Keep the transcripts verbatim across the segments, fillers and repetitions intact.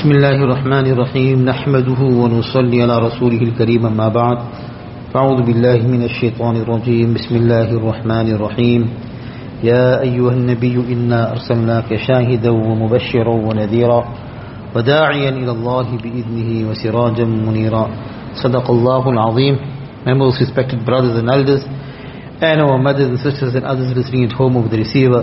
بسم الله الرحمن الرحيم نحمده ونصلي على رسوله الكريم أما بعد فأعوذ بالله من الشيطان الرجيم بسم الله الرحمن الرحيم يا أيها النبي إنا أرسلناك شاهدا ومبشرا ونذيرا وداعيا إلى الله بإذنه وسراجا منيرا صدق الله العظيم. My most respected brothers and elders and our mothers and sisters and others listening at home over the receiver.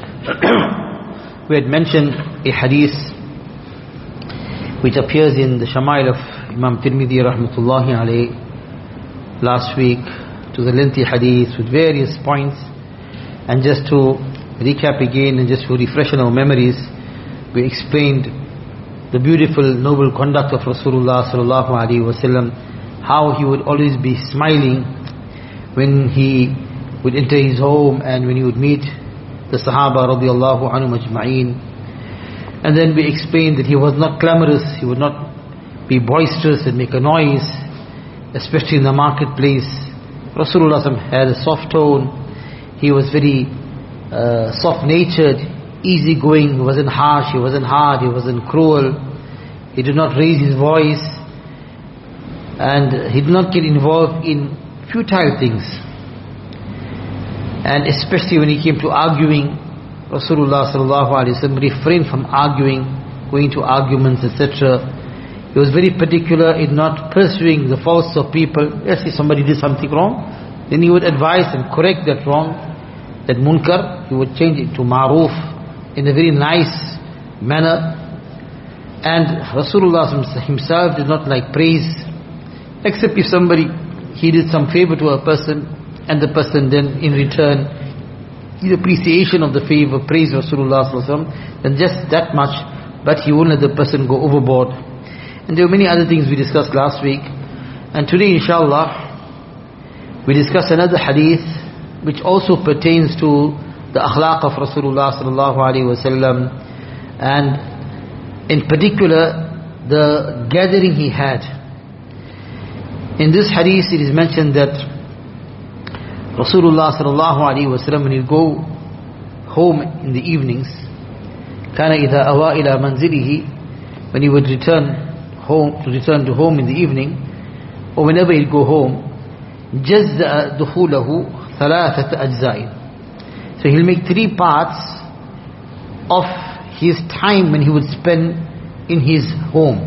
We had mentioned a hadith which appears in the Shama'il of Imam Tirmidhi rahmatullahi alayhi last week. To the lengthy hadith with various points, and just to recap again and just to refresh our memories, we explained the beautiful noble conduct of Rasulullah sallallahu alaihi wasallam, how he would always be smiling when he would enter his home and when he would meet the Sahaba radiyallahu anhum ajma'een. And then we explained that he was not clamorous, he would not be boisterous and make a noise, especially in the marketplace. Rasulullah had a soft tone, he was very uh, soft-natured, easygoing, he wasn't harsh, he wasn't hard, he wasn't cruel, he did not raise his voice, and he did not get involved in futile things. And especially when he came to arguing, Rasulullah sallallahu alaihi wasallam refrained from arguing, going to arguments, et cetera. He was very particular in not pursuing the faults of people. Yes, if somebody did something wrong, then he would advise and correct that wrong, that munkar, he would change it to ma'roof in a very nice manner. And Rasulullah himself did not like praise, except if somebody, he did some favor to a person, and the person then in return, his appreciation of the favor, praise Rasulullah sallallahu alaihi wasallam, then just that much, but he wouldn't let the person go overboard. And there were many other things we discussed last week. And today inshallah, we discuss another hadith which also pertains to the akhlaq of Rasulullah sallallahu alaihi wasallam, and in particular the gathering he had. In this hadith it is mentioned that Rasulullah sallallahu alaihi wasallam, when he go home in the evenings, kana idha awa ila manzilihi, when he would return home, to return to home in the evening, or whenever he'd go home, jazza'a dukhulahu thalathat ajza'in. So he'll make three parts of his time when he would spend in his home.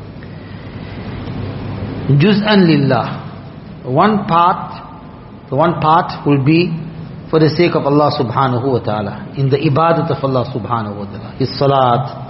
Juz'an lillah. One part, the one part will be for the sake of Allah subhanahu wa ta'ala, in the ibadat of Allah subhanahu wa ta'ala. His salat,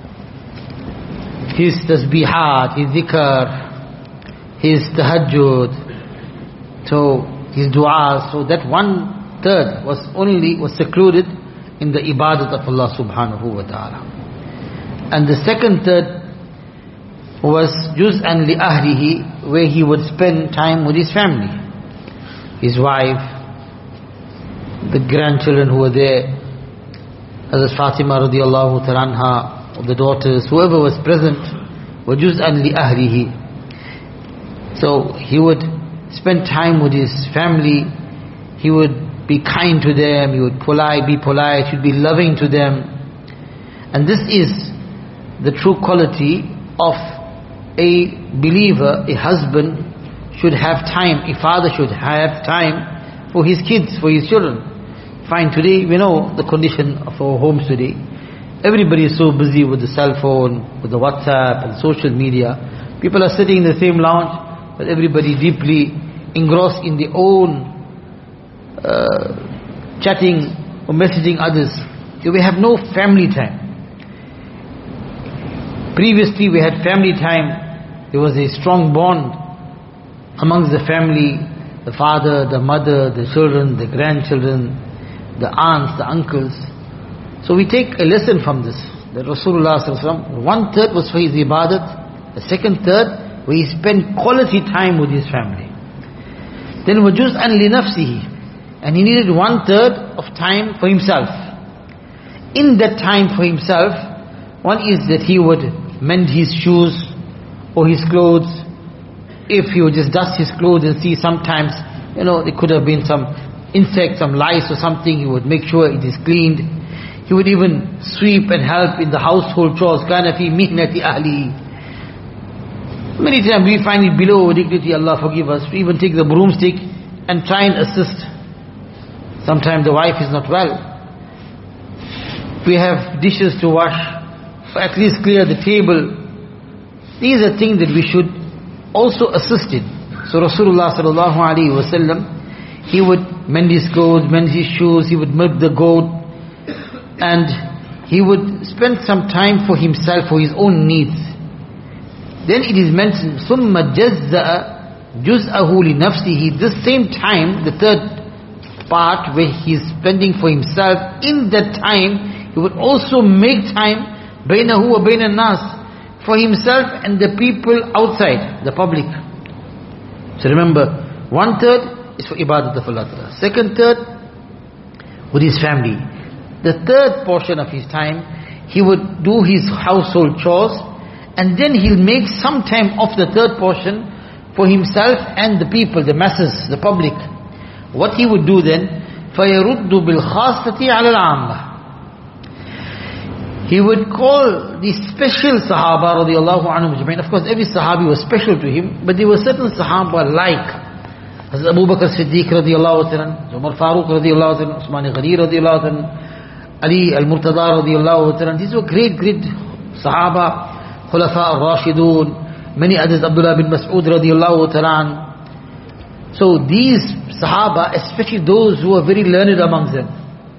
his tasbihat, his dhikr, his tahajjud, so his dua. So that one third was only was secluded in the ibadat of Allah subhanahu wa ta'ala. And the second third was juz'an li ahlihi, where he would spend time with his family, his wife, the grandchildren who were there, Hazrat Fatima radiallahu ta'ala anha, the daughters, whoever was present, were juz'an li ahlihi. So he would spend time with his family, he would be kind to them, he would polite, be polite, he would be loving to them. And this is the true quality of a believer. A husband should have time, a father should have time for his kids, for his children. Fine, today we know the condition of our homes today. Everybody is so busy with the cell phone, with the WhatsApp and social media. People are sitting in the same lounge, but everybody deeply engrossed in their own uh, chatting or messaging others. So we have no family time. Previously we had family time. There was a strong bond amongst the family, the father, the mother, the children, the grandchildren, the aunts, the uncles. So we take a lesson from this, that Rasulullah sallallahu alaihi wasallam, one third was for his ibadat, the second third where he spent quality time with his family. Then wajuz'an li nafsihi, and he needed one third of time for himself. In that time for himself, one is that he would mend his shoes or his clothes. If he would just dust his clothes and see sometimes, you know, there could have been some insect, some lice or something, he would make sure it is cleaned. He would even sweep and help in the household chores. كَانَ فِي مِهْنَةِ أَهْلِهِ. Many times we find it below our dignity, Allah forgive us, to even take the broomstick and try and assist. Sometimes the wife is not well. We have dishes to wash, at least clear the table. These are things that we should also assist in. So Rasulullah sallallahu alaihi wasallam, he would mend his clothes, mend his shoes, he would milk the goat, and he would spend some time for himself, for his own needs. Then it is mentioned, ثُمَّ جَزَّأَ جُزْءَهُ لِنَفْسِهِ. This same time, the third part where he is spending for himself, in that time, he would also make time بَيْنَهُ وَبَيْنَ النَّاسِ, for himself and the people outside, the public. So remember, one third is for ibadat of Allah. Second third, with his family. The third portion of his time, he would do his household chores, and then he'll make some time of the third portion for himself and the people, the masses, the public. What he would do then, فَيَرُدُّ بِالْخَاصَّةِ عَلَى الْعَامَّةِ. He would call the special Sahaba radiallahu anhum ajma'in. Of course, every Sahabi was special to him, but there were certain Sahaba like Hazrat Abu Bakr Siddiq radiallahu anhu, Umar Farooq radiallahu anhu, Usman Ghani radiallahu anhu, Ali al-Murtada radiallahu anhu. These were great, great Sahaba. Khulafa al-Rashidun, many others, Abdullah bin Mas'ud radiallahu ta'ala. So these Sahaba, especially those who are very learned amongst them,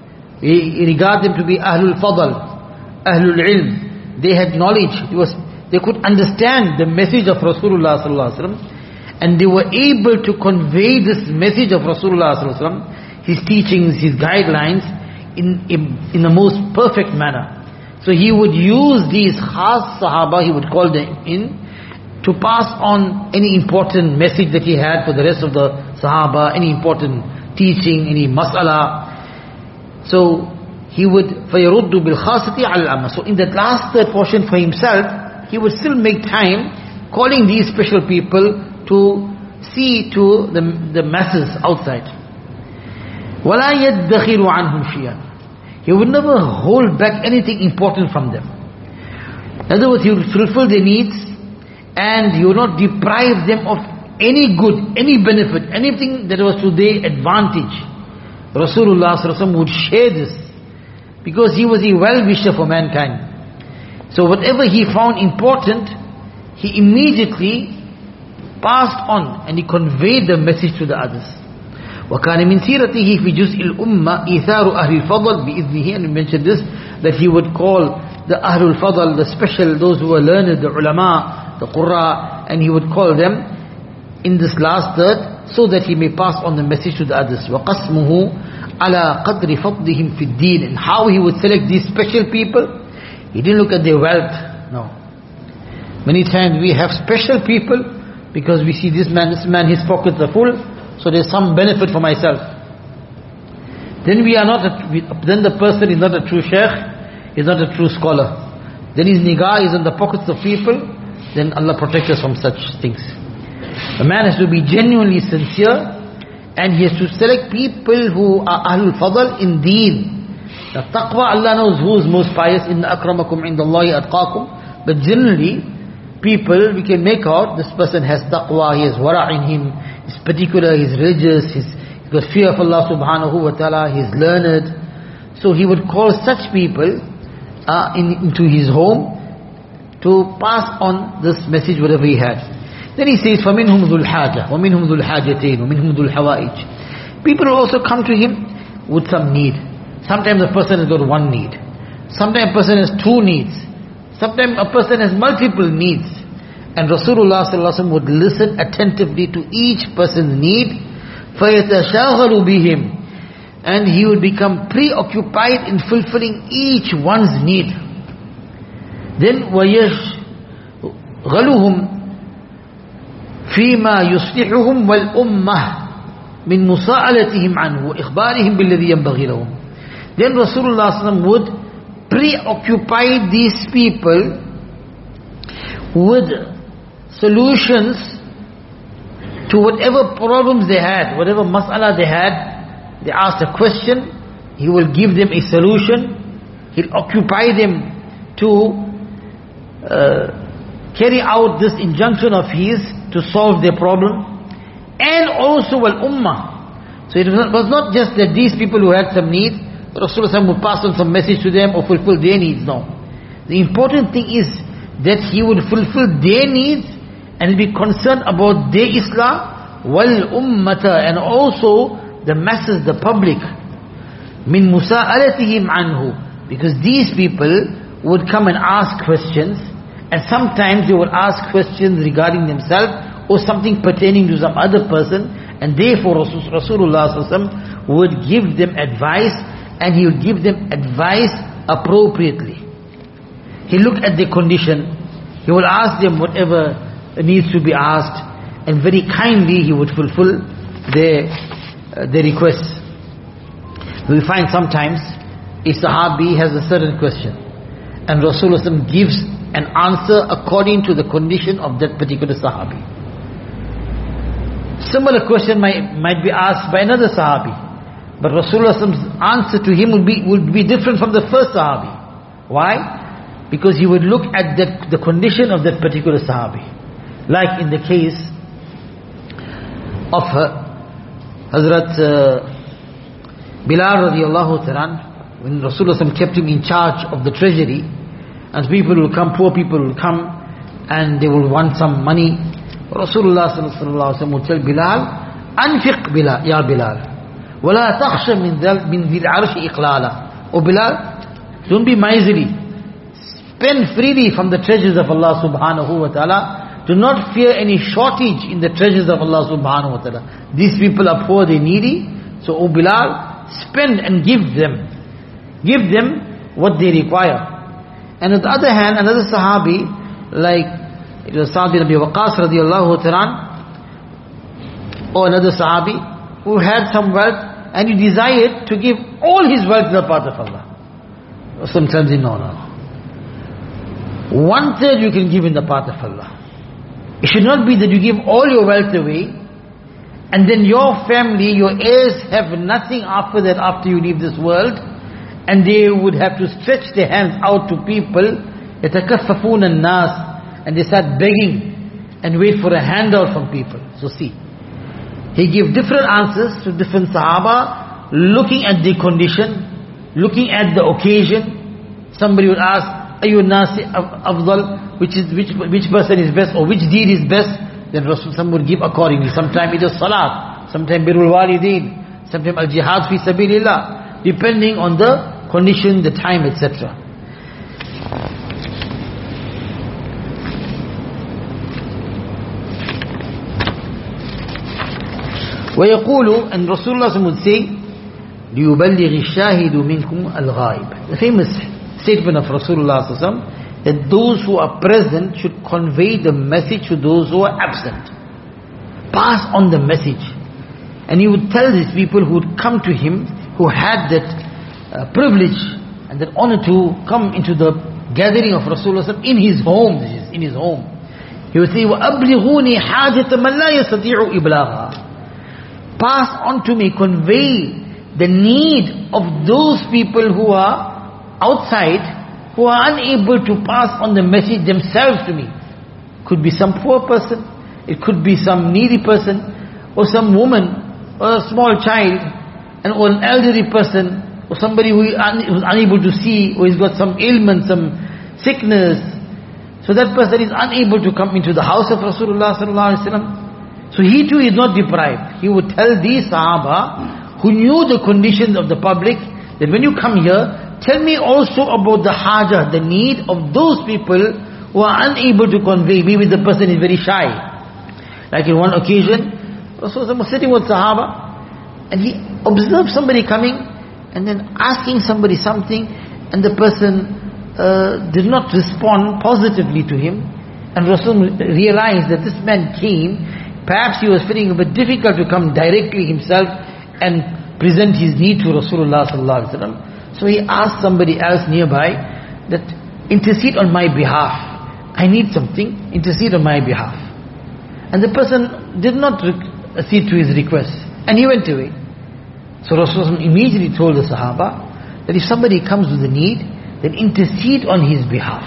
we regard them to be Ahlul Fadl, Ahlul Ilm. They had knowledge, it was, they could understand the message of Rasulullah sallallahu alaihi wasallam, and they were able to convey this message of Rasulullah sallallahu alaihi wasallam, his teachings, his guidelines, in, in, in the most perfect manner. So he would use these khas Sahaba, he would call them in, to pass on any important message that he had for the rest of the Sahaba, any important teaching, any mas'ala. So he would, فَيَرُدُّ بِالْخَاصَةِ عَلَى الْعَامَّةِ. So in that last third portion for himself, he would still make time calling these special people to see to the, the masses outside. وَلَا يَدَّخِرُ عَنْهُمْ شِيئًا. He would never hold back anything important from them. In other words, he would fulfill their needs, and he would not deprive them of any good, any benefit, anything that was to their advantage. Rasulullah sallallahu alaihi wasallam would share this, because he was a well-wisher for mankind. So whatever he found important, he immediately passed on and he conveyed the message to the others. وَكَانَ مِنْ سِيرَتِهِ فِي جُزْءِ الْأُمَّةِ إِيثَارُ أَهْلِ الْفَضْلِ بِإِذْنِهِ. And we mentioned this, that he would call the Ahlul Fadl, the special, those who were learned, the ulama, the qurra, and he would call them in this last third, so that he may pass on the message to the others. وَقَسْمُهُ عَلَى قَدْرِ فَضْلِهِمْ فِي الدِّينِ. And how he would select these special people, he didn't look at their wealth, no. Many times we have special people, because we see this man, this man, his pockets are full, so there's some benefit for myself. Then we are not a, we, then the person is not a true sheikh, is not a true scholar. Then his nigah is in the pockets of people, then Allah protect us from such things. A man has to be genuinely sincere, and he has to select people who are Ahlul Fadl in deen. The taqwa, Allah knows who is most pious, inna akramakum indallahi atqakum. But generally, people, we can make out, this person has taqwa, he has wara' in him, he's particular, he's religious, he's got fear of Allah subhanahu wa ta'ala, he's learned. So he would call such people uh, in, into his home to pass on this message, whatever he had. Then he says, فَمِنْهُمْ ذُو الْحَاجَةِ وَمِنْهُمْ ذُو الْحَاجَتَيْنِ وَمِنْهُمْ ذُو الْحَوَائِجِ. People will also come to him with some need. Sometimes a person has got one need. Sometimes a person has two needs. Sometimes a person has multiple needs. And Rasulullah sallallahu alaihi wasallam would listen attentively to each person's need. فَيَتَشَاغَلُ بِهِمْ. And he would become preoccupied in fulfilling each one's need. Then وَيَشْغَلُهُمْ فيما يصلحهم والأمة من مساءلتهم عنه وإخبارهم بالذي ينبغي لهم. Then Rasulullah sallallahu alaihi wasallam would preoccupy these people with solutions to whatever problems they had, whatever mas'ala they had. They asked a question, he will give them a solution, He'll occupy them to uh, carry out this injunction of his to solve their problem, and also al-ummah. So it was not, was not just that these people who had some need, Rasulullah would pass on some message to them or fulfill their needs. No. The important thing is that he would fulfill their needs and be concerned about their Islah, wal ummata, and also the masses, the public. Min musa'alatihim anhu, because these people would come and ask questions, and sometimes they would ask questions regarding themselves or something pertaining to some other person, and therefore Rasulullah would give them advice, and he would give them advice appropriately. He looked at their condition, he would ask them whatever needs to be asked, and very kindly he would fulfill their, uh, their requests. We find sometimes a Sahabi has a certain question, and Rasulullah gives an answer according to the condition of that particular Sahabi. Similar question might, might be asked by another Sahabi, but Rasulullah's answer to him would be, would be different from the first Sahabi. Why? Because he would look at that, the condition of that particular Sahabi. Like in the case of uh, Hazrat uh, Bilal radiallahu ta'ala, when Rasulullah kept him in charge of the treasury, and people will come, poor people will come, and they will want some money. Rasulullah sallallahu alaihi wasallam would tell Bilal, "Anfiq Bilal, ya Bilal, wala takhsha min dhal min dhil arshi iqlala." Oh Bilal, don't be miserly. Spend freely from the treasures of Allah subhanahu wa ta'ala. Do not fear any shortage in the treasures of Allah subhanahu wa ta'ala. These people are poor, they needy. So, oh Bilal, spend and give them. Give them what they require. And on the other hand, another Sahabi, like it was Sa'd bin Abi Waqqas radiallahu ta'ala, or another Sahabi who had some wealth and he desired to give all his wealth to the path of Allah. Sometimes he no, no. One third you can give in the path of Allah. It should not be that you give all your wealth away and then your family, your heirs have nothing after that, after you leave this world, and they would have to stretch their hands out to people, يَتَكَفَّفُونَ النَّاسِ, and they start begging and wait for a handout from people. So see, he gave different answers to different Sahaba, looking at the condition, looking at the occasion. Somebody would ask, Ayu nasi afdal, which is which which person is best, or which deed is best? Then Rasul would give accordingly. Sometimes it is salat, sometimes birrul walideen, sometimes al jihad fi sabilillah, depending on the condition, the time, et cetera. ويقول, and Rasulullah would say, ليبلغ الشاهد منكم الغائب. The famous statement of Rasulullah that those who are present should convey the message to those who are absent. Pass on the message. And he would tell these people who would come to him, who had that uh, privilege and that honor to come into the gathering of Rasulullah in his home, this is in his home. He would say, وَأَبْلِغُونِي حَاجَةَ مَنْ لَا يَسْتَطِيعُ إِبْلَاغًا. Pass on to me, convey the need of those people who are outside, who are unable to pass on the message themselves to me. Could be some poor person, it could be some needy person, or some woman, or a small child, and or an elderly person, or somebody who is un, unable to see, or has got some ailment, some sickness. So that person is unable to come into the house of Rasulullah sallallahu alaihi wasallam. So he too is not deprived. He would tell these Sahaba who knew the conditions of the public that when you come here, tell me also about the hajah, the need of those people who are unable to convey. Maybe the person is very shy. Like in one occasion, Rasulullah was sitting with Sahaba and he observed somebody coming and then asking somebody something, and the person uh, did not respond positively to him. And Rasul realized that this man came, perhaps he was feeling a bit difficult to come directly himself and present his need to Rasulullah sallallahu alaihi wasallam. So he asked somebody else nearby that intercede on my behalf. I need something, intercede on my behalf. And the person did not accede to his request, and he went away. So Rasulullah immediately told the Sahaba that if somebody comes with a need, then intercede on his behalf.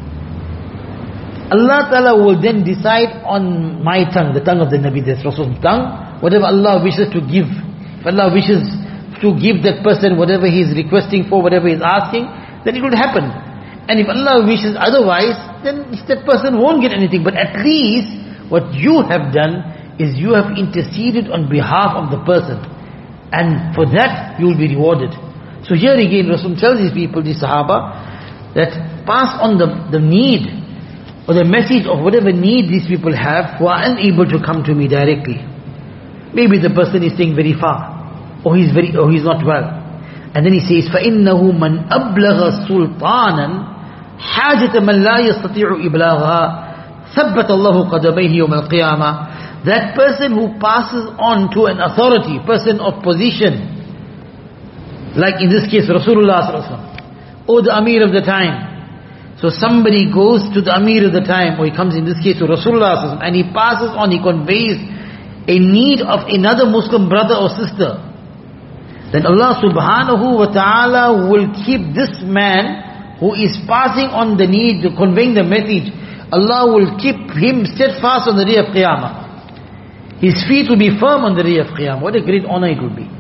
Allah Ta'ala will then decide on my tongue, the tongue of the Nabi, that's Rasul's tongue, whatever Allah wishes to give. If Allah wishes to give that person whatever he is requesting for, whatever he is asking, then it will happen. And if Allah wishes otherwise, then that person won't get anything. But at least what you have done is you have interceded on behalf of the person. And for that you will be rewarded. So here again Rasul tells these people, these Sahaba, that pass on the, the need or the message of whatever need these people have who are unable to come to me directly. Maybe the person is staying very far, or he's very, or he's not well. And then he says, فَإِنَّهُ مَنْ أَبْلَغَ سُلْطَانًا حَاجَةَ مَنْ لَا يَسْتَطِيعُ إِبْلَاغَهَا ثَبَّتَ اللَّهُ قَدَمَيْهِ يَوْمَ الْقِيَامَةِ. That person who passes on to an authority, person of position, like in this case Rasulullah sallallahu alaihi wasallam, or the Amir of the time. So somebody goes to the Amir of the time, or he comes in this case to Rasulullah sallallahu alaihi wasallam, and he passes on, he conveys a need of another Muslim brother or sister, then Allah subhanahu wa ta'ala will keep this man who is passing on the need, conveying the message, Allah will keep him steadfast on the day of Qiyamah. His feet will be firm on the day of Qiyamah. What a great honor it will be.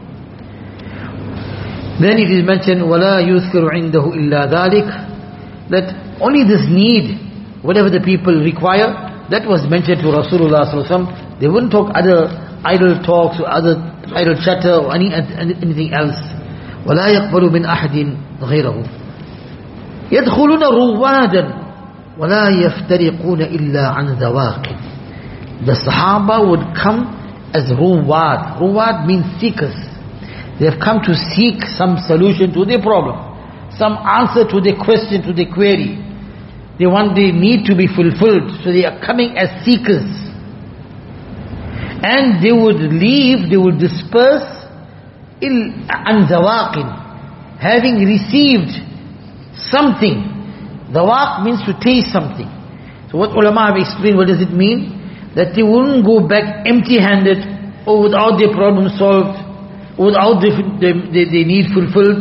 Then it is mentioned, وَلَا يُذْكِرُ عِنْدَهُ إِلَّا ذَلِكَ, that only this need, whatever the people require, that was mentioned to Rasulullah sallallahu alaihi wasallam. They wouldn't talk other idle talks or other idle chatter or any, anything else. وَلَا يَقْبَلُ مِنْ أَحَدٍ غَيْرَهُ يَدْخُلُونَ رُوَّادًا وَلَا يَفْتَرِقُونَ إِلَّا عَنْ ذَوَاقٍ. The Sahaba would come as ruwad. Ruwad means seekers. They have come to seek some solution to their problem, some answer to their question, to their query. They want their need to be fulfilled, so they are coming as seekers. And they would leave, they would disperse il an zawaqin, having received something. Zawaq means to taste something. So what ulama have explained, what does it mean? That they wouldn't go back empty-handed, or without their problem solved, or without their, their, their need fulfilled.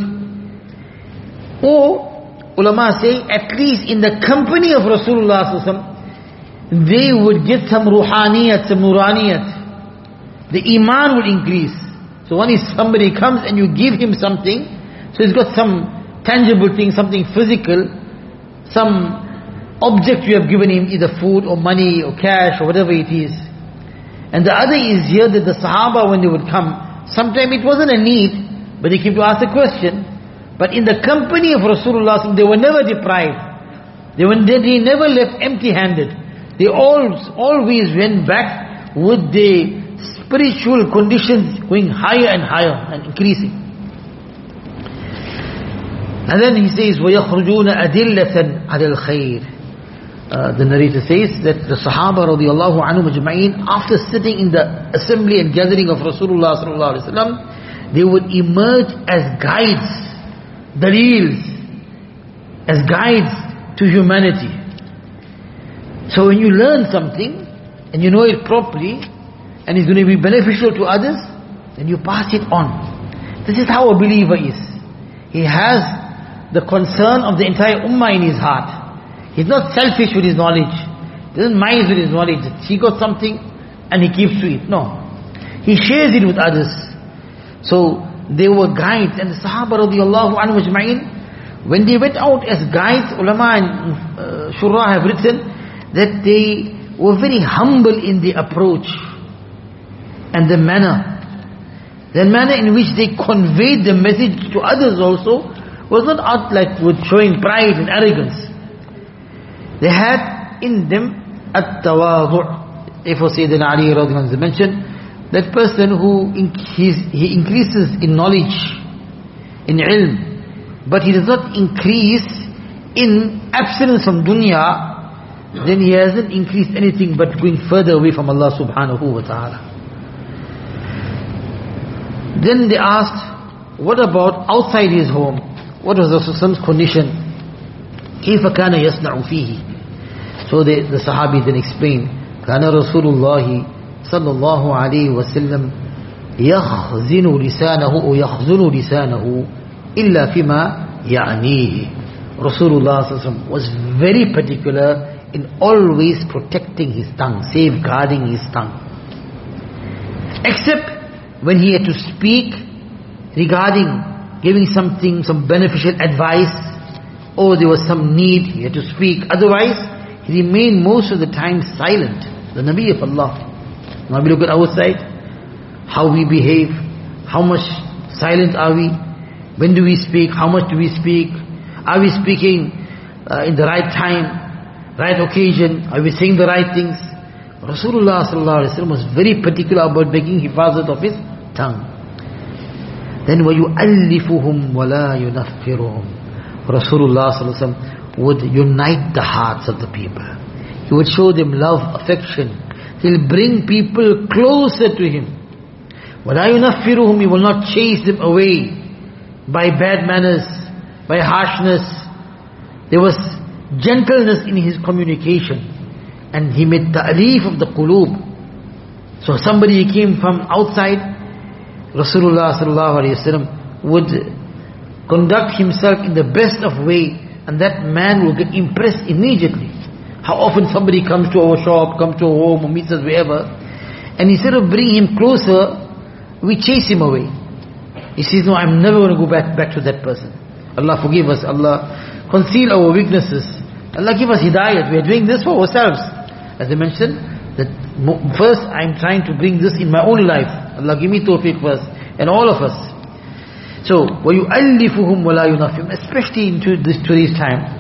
Or ulama say, at least in the company of Rasulullah sallallahu alaihi wasallam, they would get some ruhaniyat, some nuraniyat. The iman would increase. So when somebody comes and you give him something, so he's got some tangible thing, something physical, some object you have given him, either food or money or cash or whatever it is. And the other is here that the Sahaba, when they would come, sometimes it wasn't a need, but they came to ask a question. But in the company of Rasulullah, they were never deprived. They, were, they, they never left empty-handed. They all, always went back with the spiritual conditions going higher and higher and increasing. And then he says, وَيَخْرُجُونَ أَدِلَّةً عَلَى الْخَيْرِ. Uh, the narrator says that the Sahaba radiallahu anhum ajma'in, after sitting in the assembly and gathering of Rasulullah sallallahu alaihi wasallam, they would emerge as guides, daleels, as guides to humanity. So when you learn something and you know it properly and it's going to be beneficial to others, then you pass it on. This is how a believer is. He has the concern of the entire ummah in his heart. He's not selfish with his knowledge. He doesn't mind with his knowledge. He got something and he keeps to it. No. He shares it with others. So they were guides. And the Sahaba radiallahu anhu ajma'in, when they went out as guides, ulama and uh, shurra have written that they were very humble in the approach and the manner. The manner in which they conveyed the message to others also was not out like with showing pride and arrogance. They had in them at-tawadhu'. Therefore Sayyidina Ali radhiyallahu anhu mentioned that person who increase, he increases in knowledge, in ilm, but he does not increase in abstinence from dunya, then he hasn't increased anything but going further away from Allah subhanahu wa ta'ala. Then they asked, what about outside his home? What was Rasulullah's condition? كيف كان يصنع فيه? So the, the Sahabi then explained, كان رسول الله صلى الله عليه وسلم يخزن لسانه ويخزن لسانه إلا فيما يعنيه Rasulullah sallallahu alaihi wasallam was very particular in always protecting his tongue, safeguarding his tongue. Except when he had to speak regarding giving something, some beneficial advice, or there was some need, he had to speak. Otherwise, he remained most of the time silent. The Nabi of Allah. Now we look at our side, how we behave, how much silent are we, when do we speak, how much do we speak, are we speaking uh, in the right time, right occasion, are we saying the right things? Rasulullah sallallahu alaihi wasallam was very particular about making hifazat of his tongue. Then وَيُؤَلِّفُهُمْ وَلَا يُنَفِّرُهُمْ. Rasulullah sallallahu alaihi wasallam would unite the hearts of the people. He would show them love, affection. He'll bring people closer to him. وَلَا يُنَفِّرُهُمْ. He will not chase them away by bad manners, by harshness. There was gentleness in his communication. And he made ta'leef of the qulub. So somebody came from outside, Rasulullah sallallahu alaihi wasallam would conduct himself in the best of way, and that man will get impressed immediately. How often somebody comes to our shop, comes to our home, or meets us wherever, and instead of bringing him closer, we chase him away. He says, no, I'm never going to go back, back to that person. Allah forgive us, Allah conceal our weaknesses, Allah give us hidayat. We are doing this for ourselves. As I mentioned, that first I'm trying to bring this in my own life. Allah give me tawfiq first, and all of us. So, وَيُؤَلِّفُهُمْ وَلَا يُنَفِّرُهُمْ. Especially into this today's time,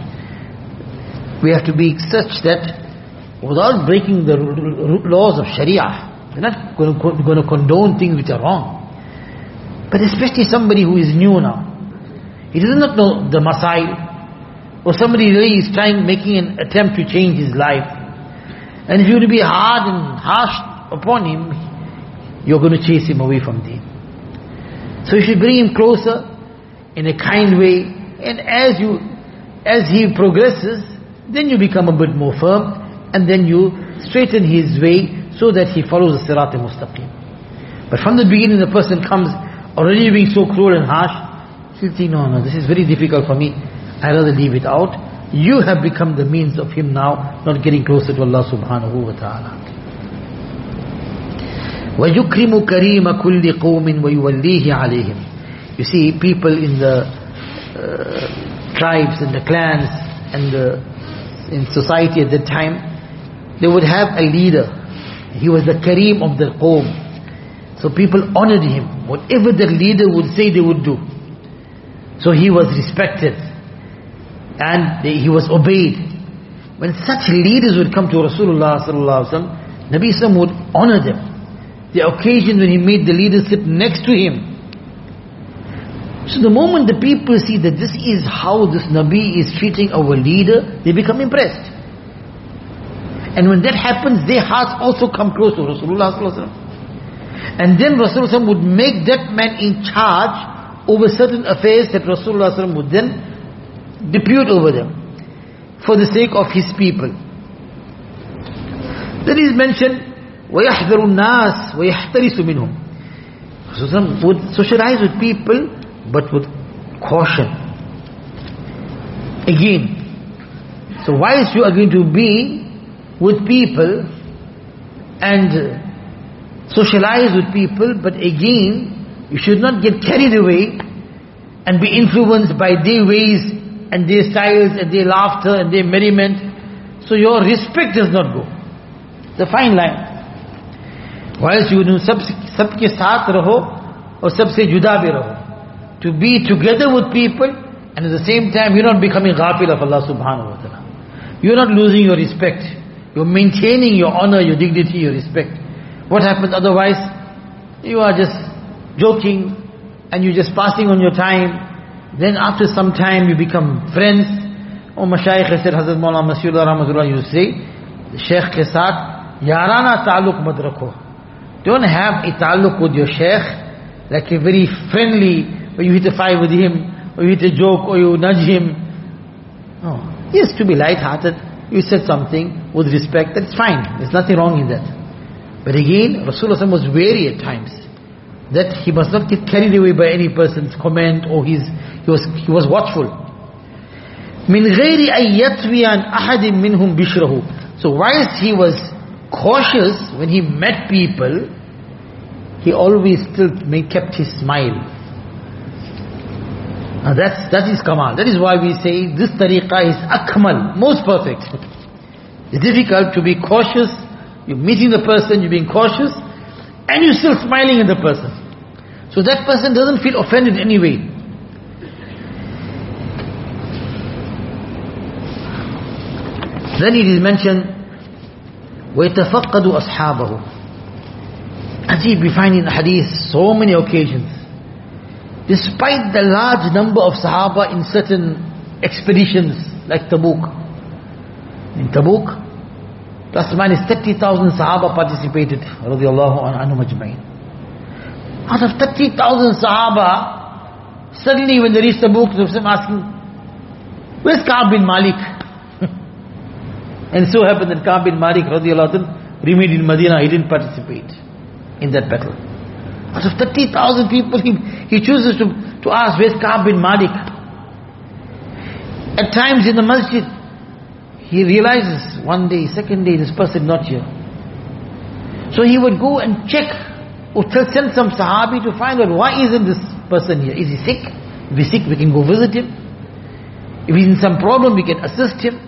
we have to be such that without breaking the laws of Sharia, we're not going to, going to condone things which are wrong. But especially somebody who is new now, he does not know the masail, or somebody really is trying, making an attempt to change his life. And if you were to be hard and harsh upon him, you're going to chase him away from deen. So you should bring him closer in a kind way, and as you, as he progresses, then you become a bit more firm, and then you straighten his way so that he follows the sirat al-mustaqim. But from the beginning, the person comes already being so cruel and harsh, he'll think, no, no, this is very difficult for me, I'd rather leave it out. You have become the means of him now not getting closer to Allah subhanahu wa ta'ala. وَيُكْرِمُ كَرِيمَ كُلِّ قَوْمٍ وَيُوَلِّيهِ عَلَيْهِمْ. You see, people in the uh, tribes and the clans and the, in society at that time, they would have a leader. He was the Kareem of the qawm. So people honored him. Whatever the leader would say, they would do. So he was respected. And he was obeyed. When such leaders would come to Rasulullah sallallahu alaihi wasallam, Nabi sallam would honor them. The occasion when he made the leader sit next to him. So the moment the people see that this is how this Nabi is treating our leader, they become impressed. And when that happens, their hearts also come close to Rasulullah sallallahu alaihi wasallam. And then Rasulullah would make that man in charge over certain affairs that Rasulullah sallallahu alaihi wasallam would then depute over them for the sake of his people. Then is mentioned, وَيَحْذَرُ النَّاسِ وَيَحْتَرِسُ مِنْهُمْ. Rasulullah would socialize with people, but with caution. Again, so whilst you are going to be with people and socialize with people, but again, you should not get carried away and be influenced by their ways and their styles and their laughter and their merriment. So your respect does not go. The fine line. Whilst you know sab sabke saath raho or sabse juda bhi raho. To be together with people, and at the same time you're not becoming ghafil of Allah subhanahu wa ta'ala. You're not losing your respect. You're maintaining your honor, your dignity, your respect. What happens otherwise? You are just joking and you're just passing on your time. Then after some time you become friends. Oh, Mashayikh said, Hazrat Maulana Masihullah Rahmatullah used to say, the Shaykh ke saath yarana ta'alluq mad rakho. Don't have a ta'alluq with your Shaykh like a very friendly, or you hit a fight with him, or you hit a joke, or you nudge him. No. Yes, to be light-hearted, you said something with respect, that's fine. There's nothing wrong in that. But again, Rasulullah was wary at times that he must not get carried away by any person's comment, or his, he was he was watchful. min ghairi an yatwi an ahadin minhum bishrahu. So whilst he was cautious when he met people, he always still kept his smile. Now that's, that is kamal. That is why we say this tariqah is akmal, most perfect. It's difficult to be cautious. You're meeting the person, you're being cautious, and you're still smiling at the person. So that person doesn't feel offended anyway. Then it is mentioned, وَيَتَفَقَّدُ أَصْحَابَهُ. Ajib, we find in hadith so many occasions, despite the large number of Sahaba in certain expeditions like Tabuk. In Tabuk, plus minus thirty thousand Sahaba participated, radiyallahu anhum ajma'in. Out of thirty thousand Sahaba, suddenly when they reached Tabuk, they were asking, where's Ka'b bin Malik? And so happened that Ka'b bin Malik radiyallahu anhu remained in Medina, he didn't participate in that battle. Out of thirty thousand people, he, he chooses to, to ask, where's Ka'b bin Malik? At times in the masjid, he realizes one day, second day, this person not here. So he would go and check, or send some Sahabi to find out, why isn't this person here? Is he sick? If he's sick, we can go visit him. If he's in some problem, we can assist him.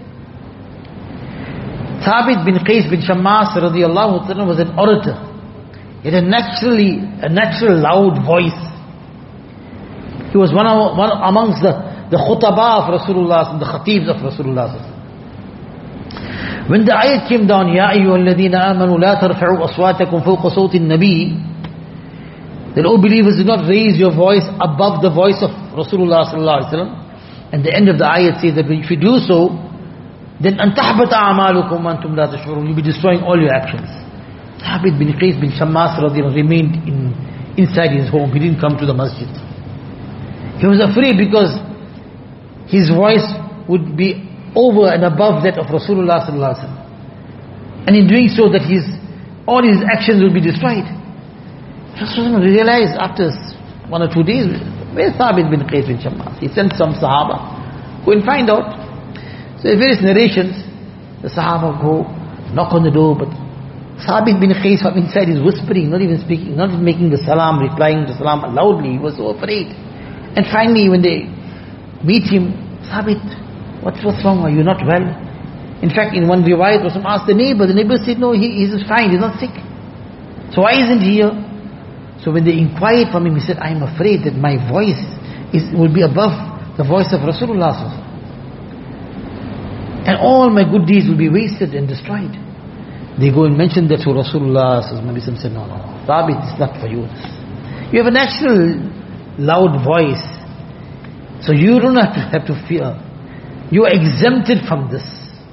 Thabit bin Qais bin Shammas radiyallahu ta'ala was an orator. He had a naturally, a natural loud voice. He was one, of, one amongst the, the khutaba of Rasulullah, the khatibs of Rasulullah. When the ayat came down, Ya ayyuhalladhina amanu la tarfa'u aswatakum fawqa sawti an-nabi, that all believers do not raise your voice above the voice of Rasulullah sallallahu alaihi wasallam. And the end of the ayat says that if you do so, then antahbata a'malukum antum la tash'urun, you'll be destroying all your actions. Thabit bin Qais bin Shammas radiyallahu remained in, inside his home. He didn't come to the masjid. He was afraid because his voice would be over and above that of Rasulullah sallallahu alaihi wasallam, and in doing so that his all his actions will be destroyed. Rasulullah realized after one or two days, where's Thabit bin Qais bin Shammas? He sent some Sahaba, go and find out. So in various narrations, the Sahaba go, knock on the door, but Thabit bin Qais from inside is whispering, not even speaking, not even making the salam, replying to salam loudly. He was so afraid. And finally when they meet him, Thabit, what's, what's wrong? Are you not well? In fact, in one riwayat, Rasul asked the neighbor. The neighbor said, no, he, he's fine, he's not sick. So why isn't he here? So when they inquired from him, he said, I am afraid that my voice is will be above the voice of Rasulullah. And all my good deeds will be wasted and destroyed. They go and mention that to Rasulullah. Rasulullah said, no, no, no, Thabit, it's not for you. You have a natural loud voice, so you don't have to, have to fear. You are exempted from this.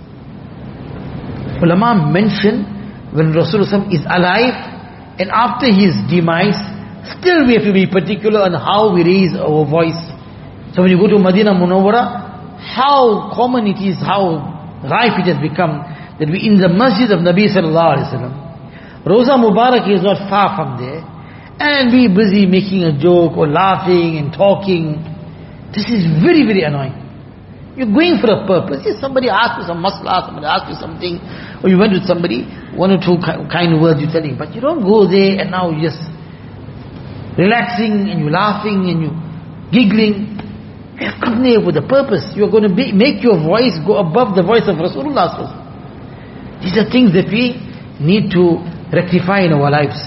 Ulama mention when Rasulullah is alive and after his demise, still we have to be particular on how we raise our voice. So when you go to Madinah Munawwara, how common it is, how rife it has become, that we in the masjid of Nabi sallallahu alaihi wasallam, Roza Mubarak is not far from there, and we busy making a joke or laughing and talking. This is very, very annoying. You're going for a purpose. If somebody asks you some masla, somebody asks you something, or you went with somebody, one or two kind words you're telling, but you don't go there and now you're just relaxing and you're laughing and you're giggling. You have come there with a purpose. You're going to be, make your voice go above the voice of Rasulullah. These are things that we need to rectify in our lives.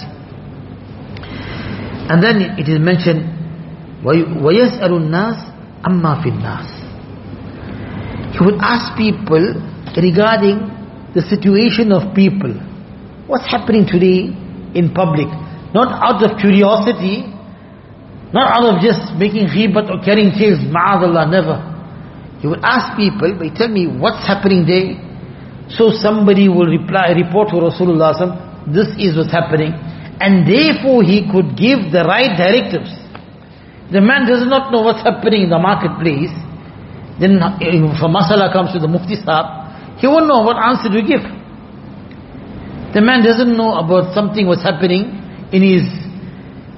And then it is mentioned, وَيَسْأَلُ النَّاسِ أَمَّا فِي النَّاسِ. He would ask people regarding the situation of people. What's happening today in public? Not out of curiosity, not out of just making ghibat or carrying tales, ma'adallah, never. He would ask people, but tell me what's happening there. So somebody will reply, report to Rasulullah, this is what's happening. And therefore he could give the right directives. The man does not know what's happening in the marketplace. Then if a masala comes to the Mufti Sahab, he won't know what answer to give. The man doesn't know about something what's happening in his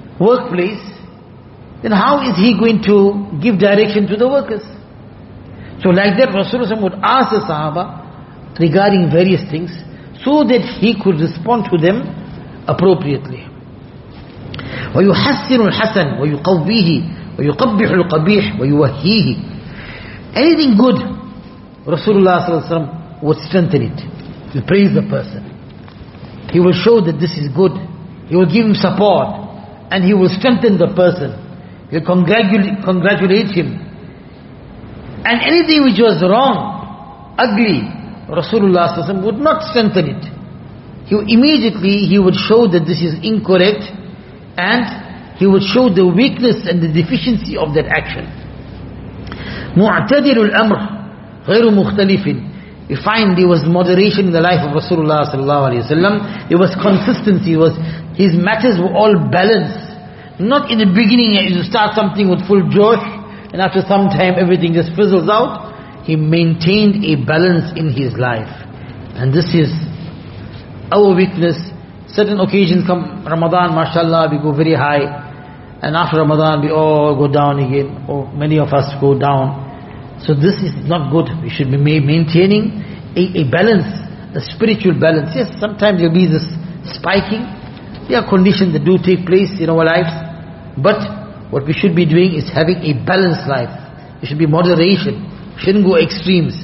workplace. Then how is he going to give direction to the workers? So like that, Rasulullah would ask the Sahaba regarding various things so that he could respond to them appropriately. وَيُحَسِّنُ الْحَسَنِ وَيُقَوِّيهِ وَيُقَبِّحُ الْقَبِيحِ وَيُوَهِّيهِ. Anything good, Rasulullah sallallahu alaihi wasallam would strengthen it. He will praise the person. He will show that this is good. He will give him support. And he will strengthen the person. He will congratulate, congratulate him. And anything which was wrong, ugly, Rasulullah sallallahu alaihi wasallam would not strengthen it. He would immediately he would show that this is incorrect, and he would show the weakness and the deficiency of that action. مُعْتَدِلُ الْأَمْرِ غَيْرُ مُخْتَلِفٍ. We find there was moderation in the life of Rasulullah sallallahu alaihi wasallam. There was consistency. Was his matters were all balanced. Not in the beginning you start something with full josh, and after some time everything just fizzles out. He maintained a balance in his life, and this is our weakness. Certain occasions come, Ramadan, mashallah, we go very high, and after Ramadan we all go down again, or many of us go down. So this is not good. We should be maintaining a, a balance, a spiritual balance. Yes, sometimes there will be this spiking. There are conditions that do take place in our lives, but what we should be doing is having a balanced life. There should be moderation. We shouldn't go extremes.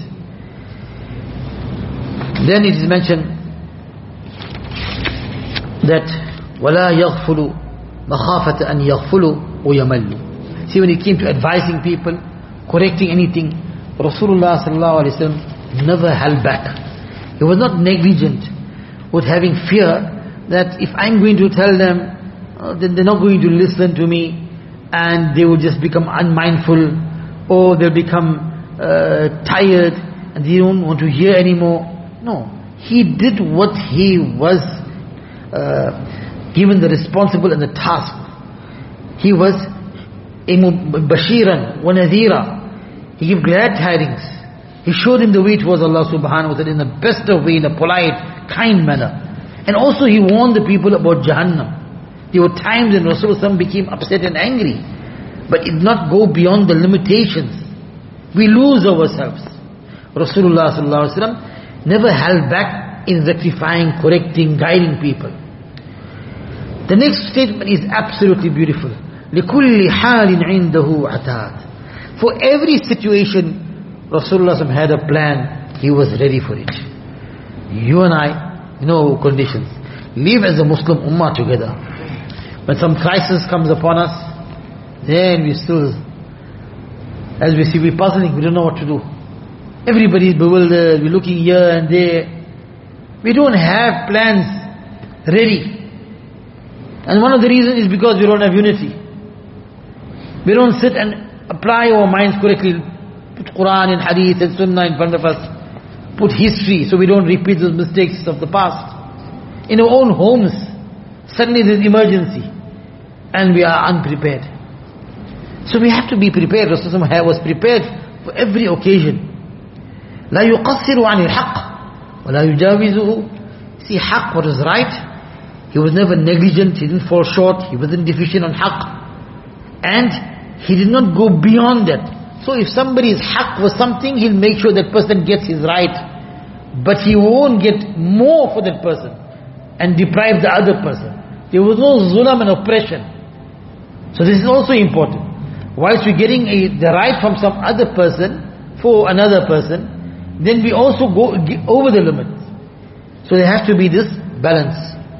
Then it is mentioned that وَلَا يَغْفُلُ مَخَافَةَ أَنْ يَغْفُلُوا وَيَمَلُّوا. See, when it came to advising people, correcting anything, Rasulullah sallallahu alaihi wasallam never held back. He was not negligent with having fear that if I'm going to tell them, uh, then they're not going to listen to me, and they will just become unmindful, or they'll become uh, tired and they don't want to hear anymore. No, he did what he was uh, given the responsible and the task. He was a bashiran wa nadhira. He gave glad tidings. He showed him the way towards Allah subhanahu wa ta'ala in the best of way, in a polite, kind manner. And also he warned the people about Jahannam. There were times when Rasulullah became upset and angry, but it did not go beyond the limitations. We lose ourselves. Rasulullah sallallahu alaihi wasallam never held back in rectifying, correcting, guiding people. The next statement is absolutely beautiful. لِكُلِّ حَالٍ عِنْدَهُ عَتَادٍ. For every situation, Rasulullah had a plan. He was ready for it. You and I, you know our conditions. Live as a Muslim ummah together. When some crisis comes upon us, then we still, as we see, we're puzzling, we don't know what to do. Everybody's bewildered, we're looking here and there. We don't have plans ready. And one of the reasons is because we don't have unity. We don't sit and apply our minds correctly. Put Quran and Hadith and Sunnah in front of us. Put history so we don't repeat those mistakes of the past. In our own homes, suddenly there's emergency and we are unprepared. So we have to be prepared. Rasulullah was prepared for every occasion. لا يقصر عن الحق ولا يجاوزه. See, haqq, what is right, he was never negligent, he didn't fall short, he wasn't deficient on haqq. And he did not go beyond that. So if somebody's haqq was something, he'll make sure that person gets his right. But he won't get more for that person and deprive the other person. There was no zulam and oppression. So this is also important. Whilst we're getting a, the right from some other person for another person, then we also go over the limit. So there has to be this balance.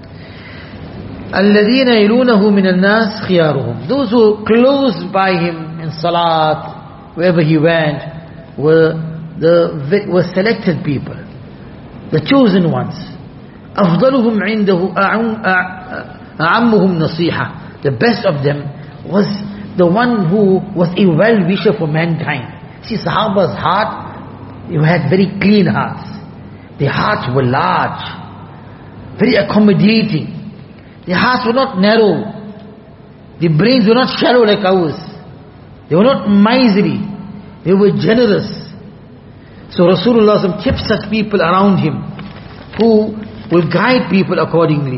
الَّذِينَ يَلُونَهُ مِنَ النَّاسِ خِيَارُهُم. Those who close by him in salat, wherever he went, were the were selected people, the chosen ones. أَفْضَلُهُمْ عِنْدَهُ أَعَمُّهُمْ نَصِيحَةً. The best of them was the one who was a well-wisher for mankind. See, Sahaba's heart, you had very clean hearts. Their hearts were large, very accommodating. Their hearts were not narrow. Their brains were not shallow like ours. They were not miserly. They were generous. So Rasulullah kept such people around him who will guide people accordingly.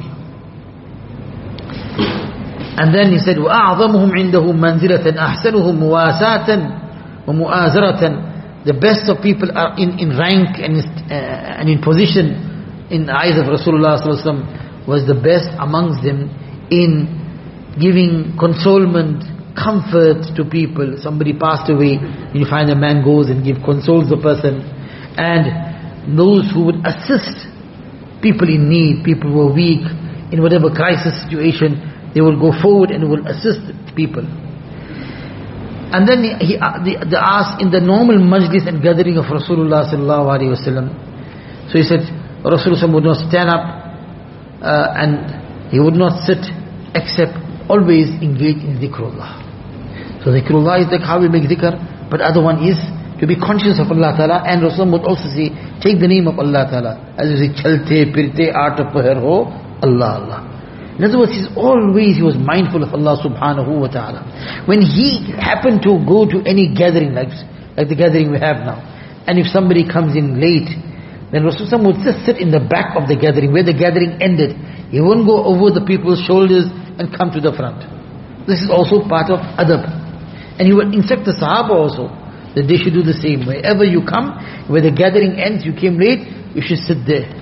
And then he said, وَأَعْظَمُهُمْ عِنْدَهُ مَنْزِلَةً أَحْسَنُهُمْ مُوَاسَاةً وَمُؤَازَرَةً the best of people are in, in rank and, uh, and in position in the eyes of Rasulullah sallallahu alaihi wasallam, was the best amongst them in giving consolement, comfort to people. Somebody passed away, you find a man goes and give consoles the person. And those who would assist people in need, people who are weak, in whatever crisis situation, they will go forward and will assist people. And then he, they, they asked in the normal majlis and gathering of Rasulullah sallallahu alaihi wasallam. So he said, Rasulullah would not stand up uh, and he would not sit except always engage in dhikrullah. So dhikrullah is like how we make dhikr, but other one is to be conscious of Allah Ta'ala. And Rasulullah would also say, take the name of Allah Ta'ala. As you say, chalte, pirte, aat pahar ho, Allah, Allah. In other words, he's always, he was mindful of Allah subhanahu wa ta'ala. When he happened to go to any gathering, like, like the gathering we have now, and if somebody comes in late, then Rasulullah would just sit in the back of the gathering, where the gathering ended. He wouldn't go over the people's shoulders and come to the front. This is also part of adab. And he would instruct the Sahaba also, that they should do the same. Wherever you come, where the gathering ends, you came late, you should sit there.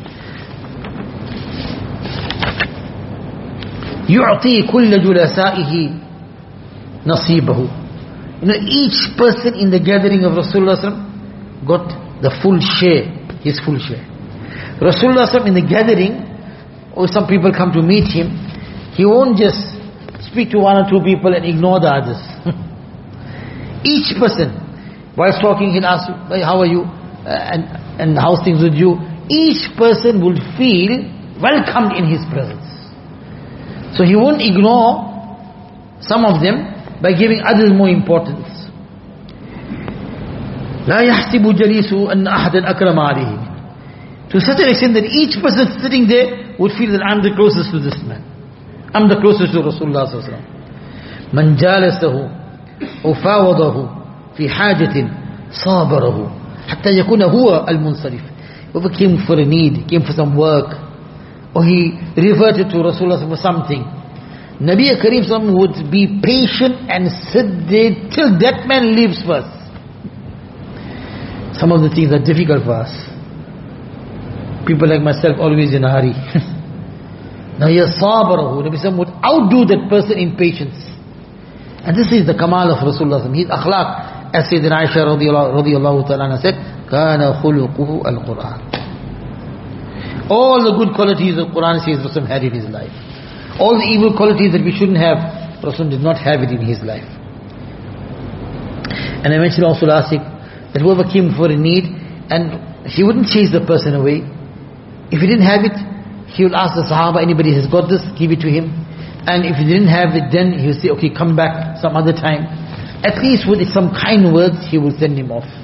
يُعْطِي كُلَّ جُلَسَائِهِ نَصِيبَهُ. You know, each person in the gathering of Rasulullah got the full share, his full share. Rasulullah in the gathering, or some people come to meet him, he won't just speak to one or two people and ignore the others. Each person, while talking, he'll ask, how are you? Uh, and, and how's things with you? Each person will feel welcomed in his presence. So he won't ignore some of them by giving others more importance. لا يحسب جليس أن أحدا أكرم عليه. To such an extent that each person sitting there would feel that I'm the closest to this man. I'm the closest to Rasulullah sallallahu alaihi wasallam. من جالسه وفاوضه في حاجة صابره حتى يكون هو المنصرف. Whoever came for a need, came for some work, or he reverted to Rasulullah for something, Nabi Kareem Sallallahu would be patient and sit there till that man leaves first. Some of the things are difficult for us. People like myself always in a hurry. Now he is sabarahu. Nabi Sallallahu would outdo that person in patience. And this is the kamal of Rasulullah. His akhlaq, as Sayyidina Aisha radiyallahu ta'ala said, kana khuluquhu al-Quran. All the good qualities of Quran says Rasul had in his life. All the evil qualities that we shouldn't have, Rasul did not have it in his life. And I mentioned also last week that whoever came for a need, and he wouldn't chase the person away. If he didn't have it, he would ask the Sahaba, anybody has got this, give it to him. And if he didn't have it, then he would say, okay, come back some other time. At least with some kind words, he will send him off.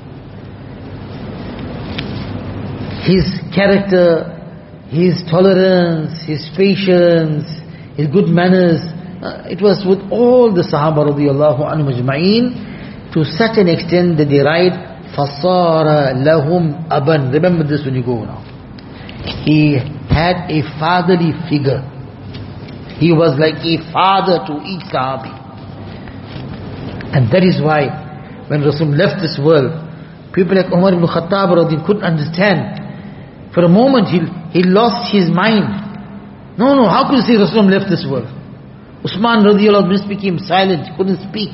His character, his tolerance, his patience, his good manners, uh, it was with all the Sahaba radiyallahu anhum ajma'een, to such an extent that they write, فَصَارَ لَهُمْ أَبًا. Remember this when you go now. He had a fatherly figure. He was like a father to each Sahabi. And that is why, when Rasul left this world, people like Umar ibn Khattab radiyallahu couldn't understand. For a moment he, he lost his mind. No, no, how could you say Rasulullah left this world? Usman radiallahu anhu became silent, he couldn't speak.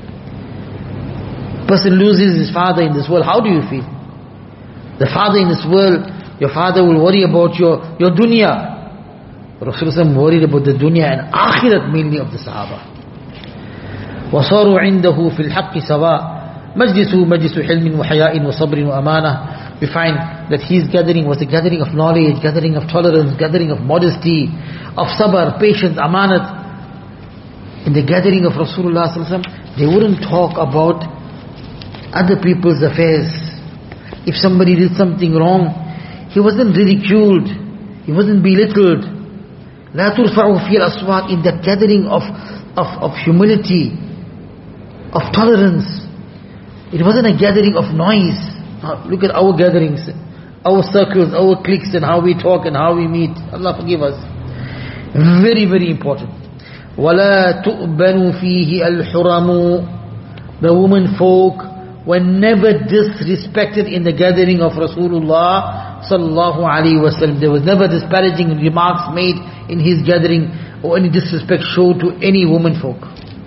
Person loses his father in this world, how do you feel? The father in this world, your father will worry about your, your dunya. Rasulullah worried about the dunya and akhirat mainly of the Sahaba. وَصَارُوا عِنْدَهُ فِي الْحَقِّ سَوَاء مَجْلِسُ مَجْلِسُ حِلْمٍ وَحَيَاءٍ وَصَبْرٍ وَأَمَانَةٍ. We find that his gathering was a gathering of knowledge, gathering of tolerance, gathering of modesty, of sabr, patience, amanat. In the gathering of Rasulullah sallallahu alaihi wasallam, they wouldn't talk about other people's affairs. If somebody did something wrong, he wasn't ridiculed, he wasn't belittled. لا ترفعوا في الأصوات. In that gathering of, of, of humility, of tolerance. It wasn't a gathering of noise. Look at our gatherings, our circles, our cliques, and how we talk and how we meet. Allah forgive us. Very, very important. وَلَا تُؤْبَنُ فِيهِ الْحُرَمُ. The women folk were never disrespected in the gathering of Rasulullah sallallahu alaihi wasallam. There was never disparaging remarks made in his gathering or any disrespect shown to any woman folk.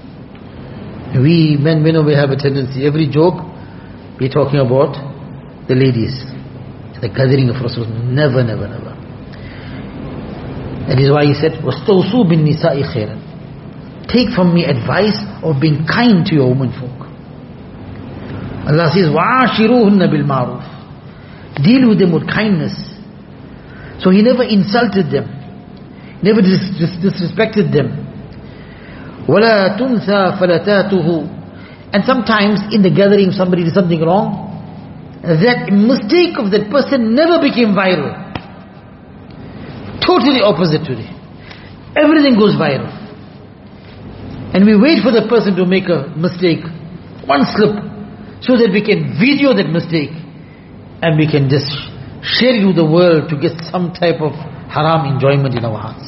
We men, we know we have a tendency, every joke we're talking about the ladies. The gathering of Rasulullah, never, never, never. That is why he said, وَاسْتَوْصُوا بِالنِّسَاءِ خَيْرًا. Take from me advice of being kind to your women folk. Allah says, وَعَاشِرُوهُنَّ بِالْمَعْرُوفِ. Deal with them with kindness. So he never insulted them, never dis dis disrespected them. وَلَا تُنْثَى فَلَتَاتُهُ. And sometimes in the gathering somebody did something wrong, that mistake of that person never became viral. Totally opposite today. Everything goes viral. And we wait for the person to make a mistake, one slip, so that we can video that mistake and we can just share it with the world to get some type of haram enjoyment in our hearts.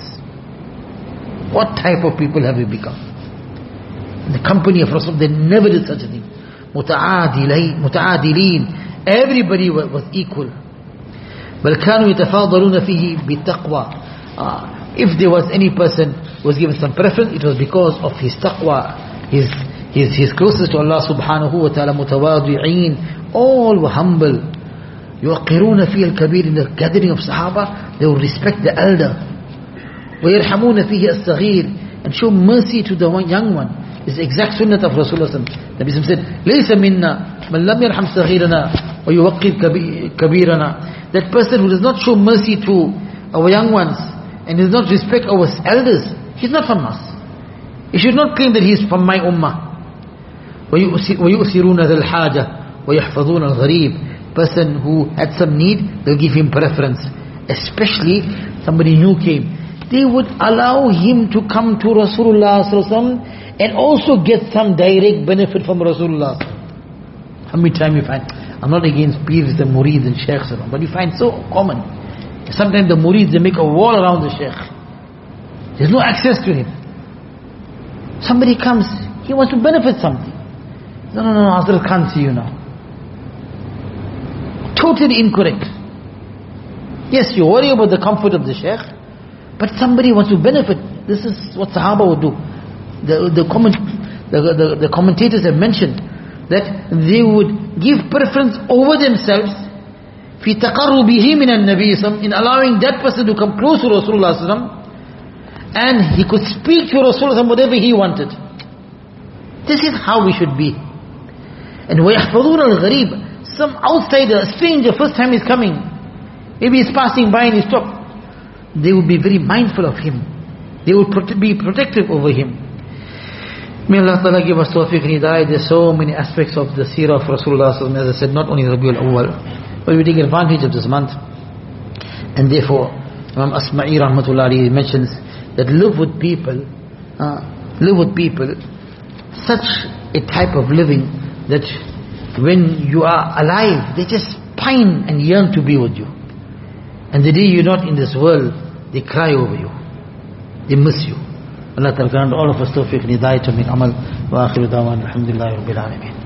What type of people have we become? In the company of Rasul, they never did such a thing. Muta'adileen. Everybody was equal. بل كانوا يتفاضلون فيه بالتقوى. uh, If there was any person who was given some preference, it was because of his taqwa, his his his closest to Allah subhanahu wa ta'ala. متواضعين. All were humble. يوقرون فيه الكبير. In the gathering of Sahaba, they would respect the elder. ويرحمون فيه الصغير. And show mercy to the one young one. It's the exact sunnah of Rasulullah. Nabi said, ليس منا من لم يرحم صغيرنا ويوقر كبيرنا. That person who does not show mercy to our young ones and does not respect our elders, he's not from us. He should not claim that he is from my ummah. ويؤثرون ذا الحاجة ويحفظون الغريب. Person who had some need, they'll give him preference. Especially somebody new came, they would allow him to come to Rasulullah sallallahu alaihi wasallam and also get some direct benefit from Rasulullah. How many times you find, I'm not against peers and murids and sheikhs, but you find so common. Sometimes the murids, they make a wall around the sheikh. There's no access to him. Somebody comes, he wants to benefit something. No, no, no, Hazrat can't see you now. Totally incorrect. Yes, you worry about the comfort of the sheikh, but somebody wants to benefit. This is what Sahaba would do. The, the, comment, the, the, the commentators have mentioned that they would give preference over themselves في تقربه من النبي, in allowing that person to come close to Rasulullah, and he could speak to Rasulullah whatever he wanted. This is how we should be. And وَيَحْفَظُونَ الْغَرِيبِ. Some outsider, a stranger, first time he's coming, maybe he's passing by and he stopped, they would be very mindful of him. They would prote be protective over him. May Allah Ta'ala give us tawfiq and hidayah. There's so many aspects of the seerah of Rasulullah, as I said, not only Rabiul Awwal, but we take advantage of this month. And therefore, Imam Asma'i Rahmatullah Alayhi mentions that live with people, uh, live with people, such a type of living that when you are alive, they just pine and yearn to be with you. And the day you're not in this world, they cry over you. They miss you. Allah Ta'ala grant all of us tawfiq and hidayah to make amal. Wa akhiru da'wan alhamdulillahi rabbil alameen.